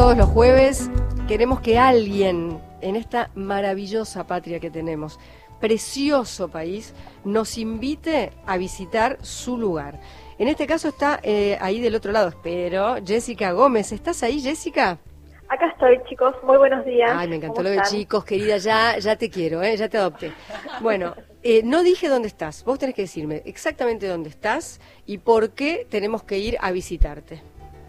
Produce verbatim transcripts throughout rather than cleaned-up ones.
todos los jueves, queremos que alguien en esta maravillosa patria que tenemos, precioso país, nos invite a visitar su lugar. En este caso está eh, ahí del otro lado, espero, Jessica Gómez. ¿Estás ahí, Jessica? Acá estoy, chicos. Muy buenos días. Ay, me encantó lo de chicos, querida. Ya, ya te quiero, ¿eh? Ya te adopté. Bueno, eh, no dije dónde estás. Vos tenés que decirme exactamente dónde estás y por qué tenemos que ir a visitarte.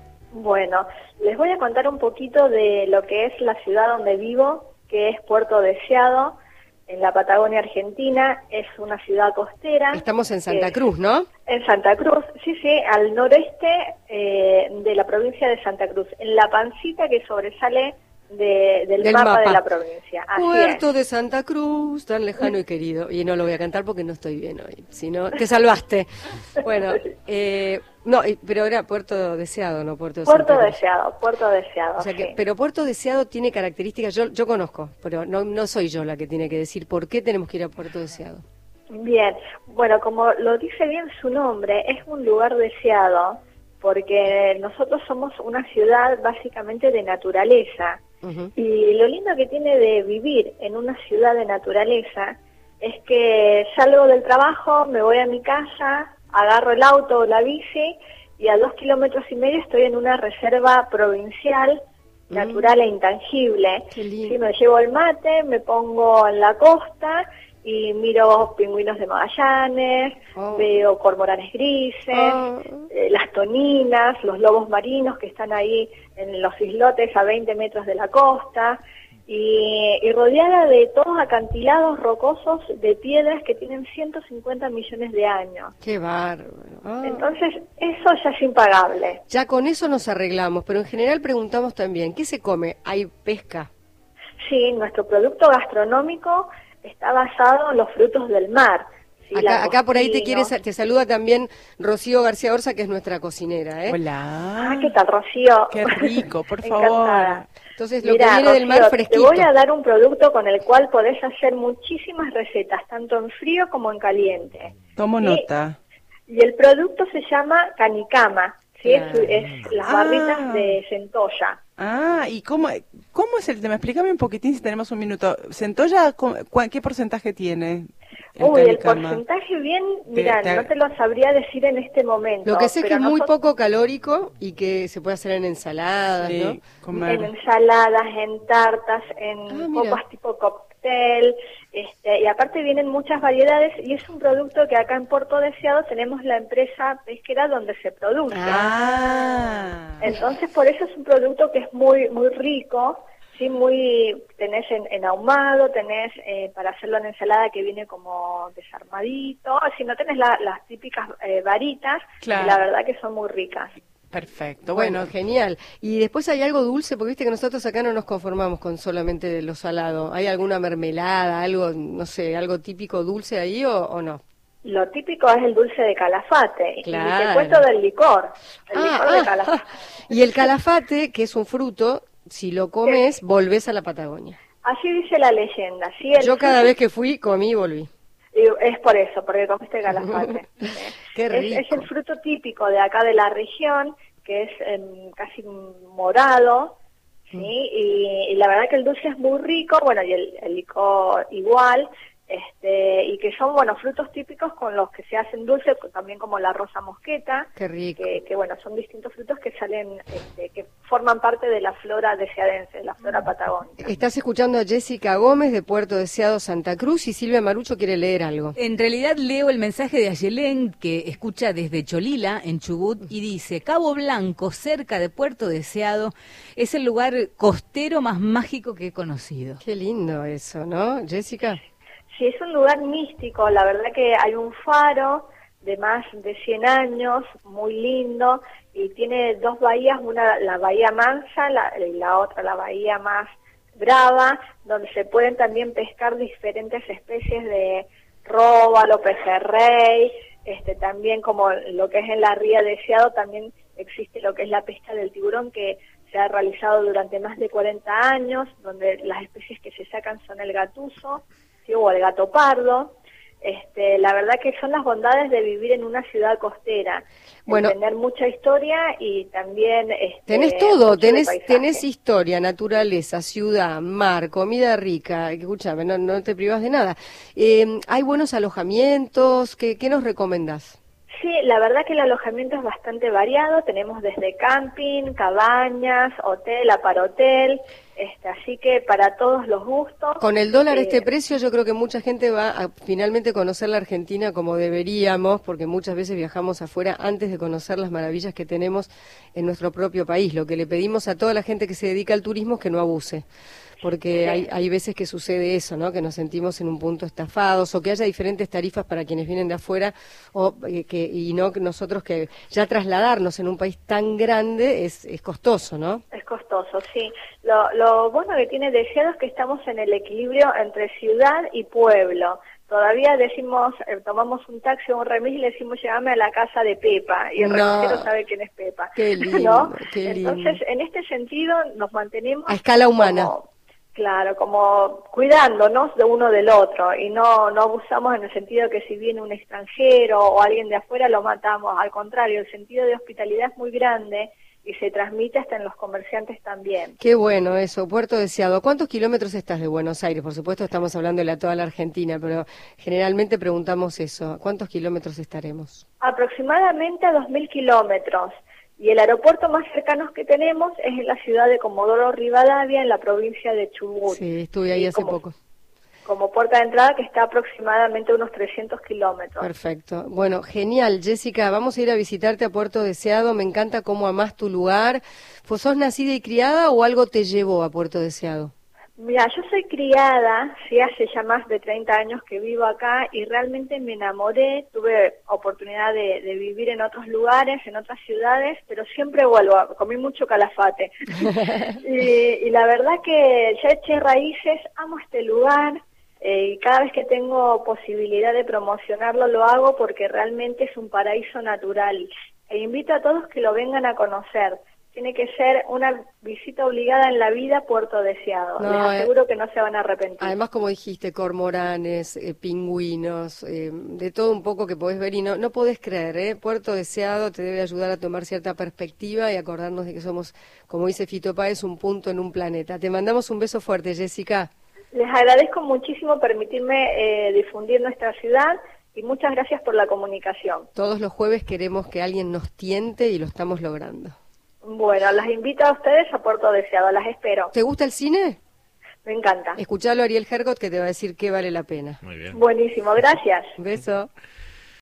Bueno, les voy a contar un poquito de lo que es la ciudad donde vivo, que es Puerto Deseado, en la Patagonia Argentina. Es una ciudad costera. Estamos en Santa Cruz, ¿no? En Santa Cruz, sí, sí, al noreste eh, de la provincia de Santa Cruz, en la pancita que sobresale de, del, del mapa, mapa de la provincia. Así Puerto es. de Santa Cruz, tan lejano y querido. Y no lo voy a cantar porque no estoy bien hoy. Si no, te salvaste. Bueno, eh, no, pero era Puerto Deseado, no Puerto de Puerto Santa Cruz. Deseado, Puerto Deseado. O sea que, sí. pero Puerto Deseado tiene características, yo yo conozco, pero no no soy yo la que tiene que decir por qué tenemos que ir a Puerto Deseado. Bien, bueno, como lo dice bien su nombre, es un lugar deseado porque nosotros somos una ciudad básicamente de naturaleza. Uh-huh. Y lo lindo que tiene de vivir en una ciudad de naturaleza es que salgo del trabajo, me voy a mi casa, agarro el auto o la bici y a dos kilómetros y medio estoy en una reserva provincial natural mm. e intangible. Sí, me llevo el mate, me pongo en la costa y miro pingüinos de Magallanes, oh. veo cormoranes grises, oh. eh, las toninas, los lobos marinos que están ahí en los islotes a veinte metros de la costa, y, y rodeada de todos acantilados rocosos de piedras que tienen ciento cincuenta millones de años. ¡Qué bárbaro! Oh. Entonces, eso ya es impagable. Ya con eso nos arreglamos, pero en general preguntamos también, ¿qué se come? ¿Hay pesca? Sí, nuestro producto gastronómico está basado en los frutos del mar. ¿Sí? Acá, acá por ahí te quiere, te saluda también Rocío García Orza, que es nuestra cocinera, ¿eh? Hola. Ah, ¿qué tal, Rocío? Qué rico, por favor. Entonces, lo Mirá, que viene Rocío, del mar fresquito. Te voy a dar un producto con el cual podés hacer muchísimas recetas, tanto en frío como en caliente. Tomo ¿sí? nota. Y el producto se llama canicama, ¿sí? Ah. Es, es las barritas ah. de centolla. Ah, ¿y cómo, cómo es el tema? Explícame un poquitín si tenemos un minuto. ¿Centolla qué porcentaje tiene? El Uy, canicama? El porcentaje bien, mira, te... no te lo sabría decir en este momento. Lo que sé es que es muy nosotros... poco calórico y que se puede hacer en ensaladas, sí, ¿no? Comer. En ensaladas, en tartas, en ah, copas tipo cóctel, este, y aparte vienen muchas variedades y es un producto que acá en Puerto Deseado tenemos la empresa pesquera donde se produce. Ah. Entonces por eso es un producto que es muy muy rico. Sí, muy, tenés en, en ahumado, tenés eh, para hacerlo en ensalada que viene como desarmadito, si no tenés la, las típicas eh, varitas, claro. La verdad que son muy ricas. Perfecto, bueno, bueno, genial. Y después hay algo dulce, porque viste que nosotros acá no nos conformamos con solamente lo salado. ¿Hay alguna mermelada, algo, no sé, algo típico dulce ahí o, o no? Lo típico es el dulce de calafate, claro. Y te cuento del licor, el ah, licor ah, de calafate. Y el calafate, que es un fruto, si lo comes, sí. volvés a la Patagonia. Así dice la leyenda. ¿Sí? El Yo cada fruto... vez que fui, comí y volví. Y es por eso, porque comiste calafate. Qué rico. Es, es el fruto típico de acá de la región, que es eh, casi morado, ¿sí? Mm. Y, y la verdad que el dulce es muy rico, bueno, y el, el licor igual, este y que son, bueno, frutos típicos con los que se hacen dulce, también como la rosa mosqueta. Qué rico. Que, que bueno, son distintos frutos que salen, este, que forman parte de la flora deseadense, de la flora patagónica. Estás escuchando a Jessica Gómez de Puerto Deseado, Santa Cruz, y Silvia Marucho quiere leer algo. En realidad leo el mensaje de Ayelén, que escucha desde Cholila, en Chubut, y dice: Cabo Blanco, cerca de Puerto Deseado, es el lugar costero más mágico que he conocido. Qué lindo eso, ¿no, Jessica? Sí, es un lugar místico, la verdad que hay un faro de más de cien años, muy lindo, y tiene dos bahías, una la bahía Mansa la, y la otra la bahía más brava, donde se pueden también pescar diferentes especies de róbalo, pejerrey, este, también como lo que es en la ría Deseado, también existe lo que es la pesca del tiburón, que se ha realizado durante más de cuarenta años, donde las especies que se sacan son el gatuso, o el gato pardo, Este, la verdad que son las bondades de vivir en una ciudad costera, bueno, tener mucha historia y también este, tenés todo, tenés tenés historia, naturaleza, ciudad, mar, comida rica. Escúchame, no, no te privas de nada. Eh, ¿Hay buenos alojamientos? ¿Qué, qué nos recomendás? Sí, la verdad que el alojamiento es bastante variado, tenemos desde camping, cabañas, hotel, aparhotel, este, así que para todos los gustos. Con el dólar eh, este precio yo creo que mucha gente va a finalmente conocer la Argentina como deberíamos, porque muchas veces viajamos afuera antes de conocer las maravillas que tenemos en nuestro propio país. Lo que le pedimos a toda la gente que se dedica al turismo es que no abuse. Porque sí. hay, hay veces que sucede eso, ¿no? Que nos sentimos en un punto estafados o que haya diferentes tarifas para quienes vienen de afuera o eh, que y no nosotros que ya trasladarnos en un país tan grande es, es costoso, ¿no? Es costoso, sí. Lo, lo bueno que tiene Deseado es que estamos en el equilibrio entre ciudad y pueblo. Todavía decimos, eh, tomamos un taxi o un remis y le decimos llévame a la casa de Pepa, y el no. remisero sabe quién es Pepa. Qué lindo, ¿no? qué lindo. Entonces, en este sentido, nos mantenemos a escala humana. Como, claro, como cuidándonos de uno del otro, y no, no abusamos en el sentido de que si viene un extranjero o alguien de afuera lo matamos. Al contrario, el sentido de hospitalidad es muy grande y se transmite hasta en los comerciantes también. Qué bueno eso, Puerto Deseado. ¿A cuántos kilómetros estás de Buenos Aires? Por supuesto estamos hablando de la, toda la Argentina, pero generalmente preguntamos eso. ¿A cuántos kilómetros estaremos? Aproximadamente a dos mil kilómetros. Y el aeropuerto más cercano que tenemos es en la ciudad de Comodoro Rivadavia, en la provincia de Chubut. Sí, estuve ahí hace como, poco. Como puerta de entrada, que está aproximadamente a unos trescientos kilómetros. Perfecto. Bueno, genial, Jessica. Vamos a ir a visitarte a Puerto Deseado. Me encanta cómo amás tu lugar. ¿Pues sos nacida y criada o algo te llevó a Puerto Deseado? Mira, yo soy criada, sí, hace ya más de treinta años que vivo acá y realmente me enamoré, tuve oportunidad de, de vivir en otros lugares, en otras ciudades, pero siempre vuelvo, comí mucho calafate. y, y la verdad que ya eché raíces, amo este lugar eh, y cada vez que tengo posibilidad de promocionarlo lo hago porque realmente es un paraíso natural. E invito a todos que lo vengan a conocer. Tiene que ser una visita obligada en la vida a Puerto Deseado. No, Les aseguro eh, que no se van a arrepentir. Además, como dijiste, cormoranes, eh, pingüinos, eh, de todo un poco que podés ver y no, no podés creer, ¿eh? Puerto Deseado te debe ayudar a tomar cierta perspectiva y acordarnos de que somos, como dice Fito Páez, un punto en un planeta. Te mandamos un beso fuerte, Jessica. Les agradezco muchísimo permitirme eh, difundir nuestra ciudad y muchas gracias por la comunicación. Todos los jueves queremos que alguien nos tiente y lo estamos logrando. Bueno, las invito a ustedes a Puerto Deseado, las espero. ¿Te gusta el cine? Me encanta. Escuchalo a Ariel Hergot que te va a decir que vale la pena. Muy bien. Buenísimo, gracias. Un beso.